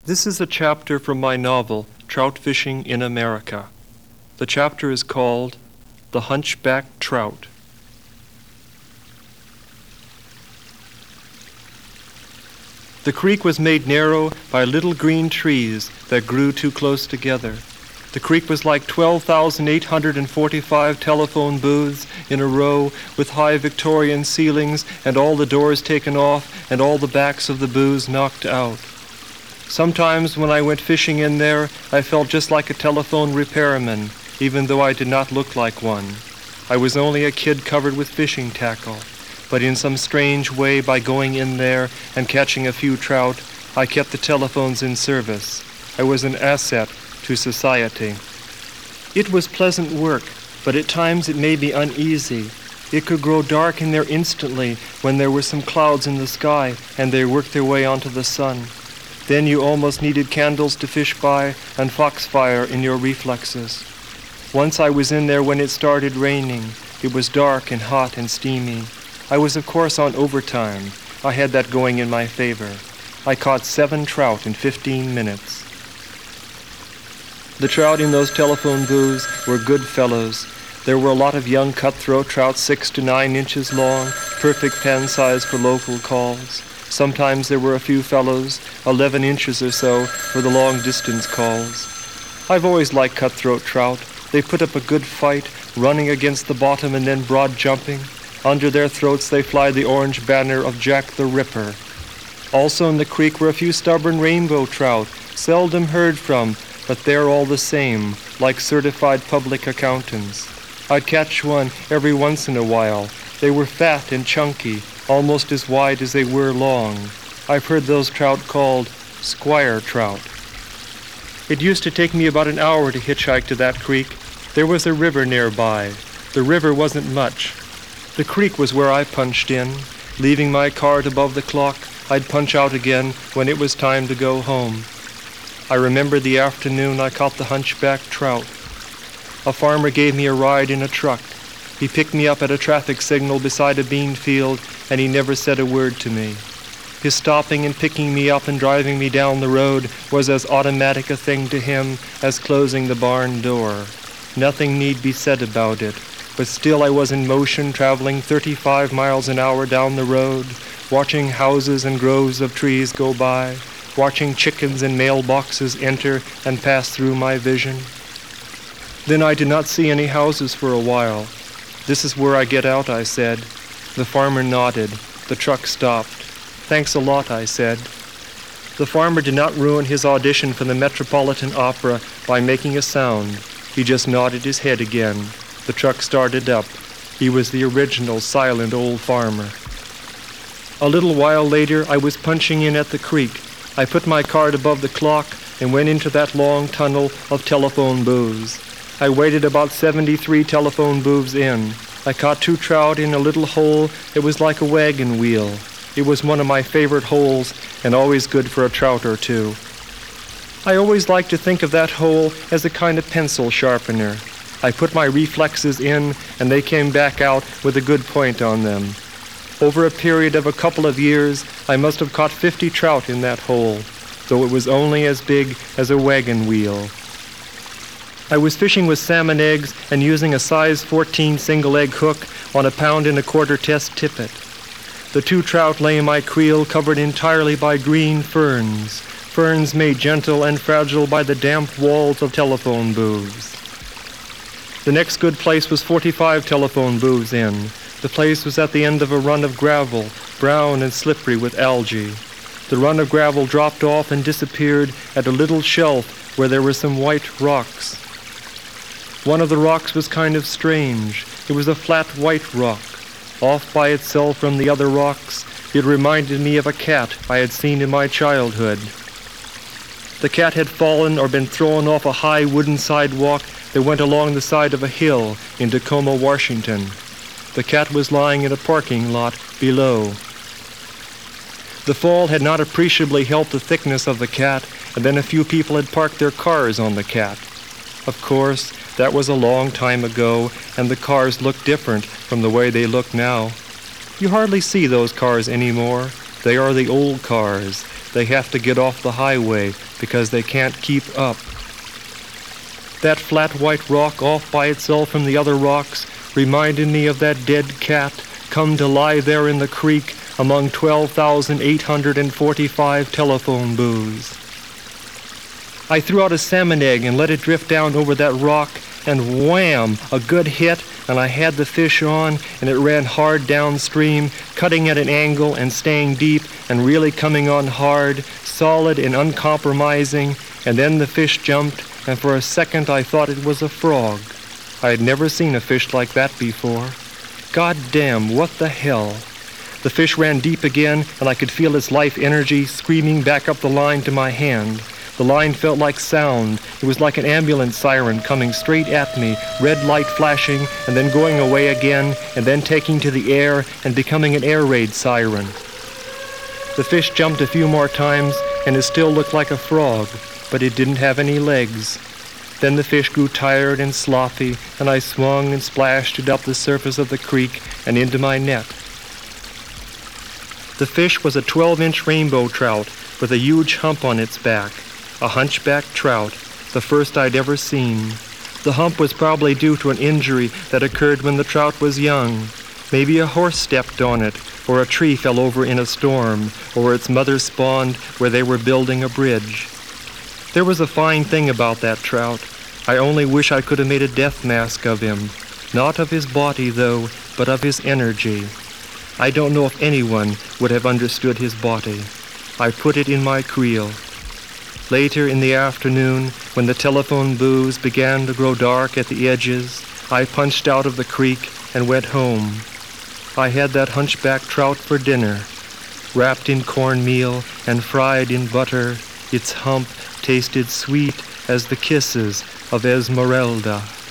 This is a chapter from my novel, Trout Fishing in America. The chapter is called The Hunchback Trout. The creek was made narrow by little green trees that grew too close together. The creek was like 12,845 telephone booths in a row with high Victorian ceilings and all the doors taken off and all the backs of the booths knocked out. Sometimes when I went fishing in there, I felt just like a telephone repairman, even though I did not look like one. I was only a kid covered with fishing tackle, but in some strange way, by going in there and catching a few trout, I kept the telephones in service. I was an asset to society. It was pleasant work, but at times it made me uneasy. It could grow dark in there instantly when there were some clouds in the sky and they worked their way onto the sun. Then you almost needed candles to fish by and foxfire in your reflexes. Once I was in there when it started raining. It was dark and hot and steamy. I was, of course, on overtime. I had that going in my favor. I caught 7 trout in 15 minutes. The trout in those telephone booths were good fellows. There were a lot of young cutthroat trout 6 to 9 inches long, perfect pen size for local calls. Sometimes there were a few fellows, 11 inches or so, for the long-distance calls. I've always liked cutthroat trout. They put up a good fight, running against the bottom and then broad jumping. Under their throats they fly the orange banner of Jack the Ripper. Also in the creek were a few stubborn rainbow trout, seldom heard from, but they're all the same, like certified public accountants. I'd catch one every once in a while. They were fat and chunky, almost as wide as they were long. I've heard those trout called squire trout. It used to take me about an hour to hitchhike to that creek. There was a river nearby. The river wasn't much. The creek was where I punched in. Leaving my cart above the clock, I'd punch out again when it was time to go home. I remember the afternoon I caught the hunchback trout. A farmer gave me a ride in a truck. He picked me up at a traffic signal beside a bean field, and he never said a word to me. His stopping and picking me up and driving me down the road was as automatic a thing to him as closing the barn door. Nothing need be said about it, but still I was in motion, traveling 35 miles an hour down the road, watching houses and groves of trees go by, watching chickens and mailboxes enter and pass through my vision. Then I did not see any houses for a while. "This is where I get out," I said. The farmer nodded. The truck stopped. "Thanks a lot," I said. The farmer did not ruin his audition for the Metropolitan Opera by making a sound. He just nodded his head again. The truck started up. He was the original silent old farmer. A little while later, I was punching in at the creek. I put my cart above the clock and went into that long tunnel of telephone booths. I waited about 73 telephone booths in. I caught 2 trout in a little hole that was like a wagon wheel. It was one of my favorite holes and always good for a trout or two. I always liked to think of that hole as a kind of pencil sharpener. I put my reflexes in and they came back out with a good point on them. Over a period of a couple of years, I must have caught 50 trout in that hole, though it was only as big as a wagon wheel. I was fishing with salmon eggs and using a size 14 single-egg hook on a 1.25-pound test tippet. The 2 trout lay in my creel covered entirely by green ferns, ferns made gentle and fragile by the damp walls of telephone booths. The next good place was 45 telephone booths in. The place was at the end of a run of gravel, brown and slippery with algae. The run of gravel dropped off and disappeared at a little shelf where there were some white rocks. One of the rocks was kind of strange. It was a flat white rock. Off by itself from the other rocks, it reminded me of a cat I had seen in my childhood. The cat had fallen or been thrown off a high wooden sidewalk that went along the side of a hill in Tacoma, Washington. The cat was lying in a parking lot below. The fall had not appreciably helped the thickness of the cat, and then a few people had parked their cars on the cat. Of course, that was a long time ago, and the cars looked different from the way they look now. You hardly see those cars anymore. They are the old cars. They have to get off the highway because they can't keep up. That flat white rock off by itself from the other rocks reminded me of that dead cat come to lie there in the creek among 12,845 telephone booths. I threw out a salmon egg and let it drift down over that rock, and wham, a good hit, and I had the fish on, and it ran hard downstream, cutting at an angle and staying deep and really coming on hard, solid and uncompromising, and then the fish jumped, and for a second I thought it was a frog. I had never seen a fish like that before. God damn, what the hell? The fish ran deep again, and I could feel its life energy screaming back up the line to my hand. The line felt like sound. It was like an ambulance siren coming straight at me, red light flashing, and then going away again, and then taking to the air and becoming an air raid siren. The fish jumped a few more times, and it still looked like a frog, but it didn't have any legs. Then the fish grew tired and sloppy, and I swung and splashed it up the surface of the creek and into my net. The fish was a 12-inch rainbow trout with a huge hump on its back, a hunchback trout, the first I'd ever seen. The hump was probably due to an injury that occurred when the trout was young. Maybe a horse stepped on it, or a tree fell over in a storm, or its mother spawned where they were building a bridge. There was a fine thing about that trout. I only wish I could have made a death mask of him. Not of his body, though, but of his energy. I don't know if anyone would have understood his body. I put it in my creel. Later in the afternoon, when the telephone booths began to grow dark at the edges, I punched out of the creek and went home. I had that hunchback trout for dinner, wrapped in cornmeal and fried in butter. Its hump tasted sweet as the kisses of Esmeralda.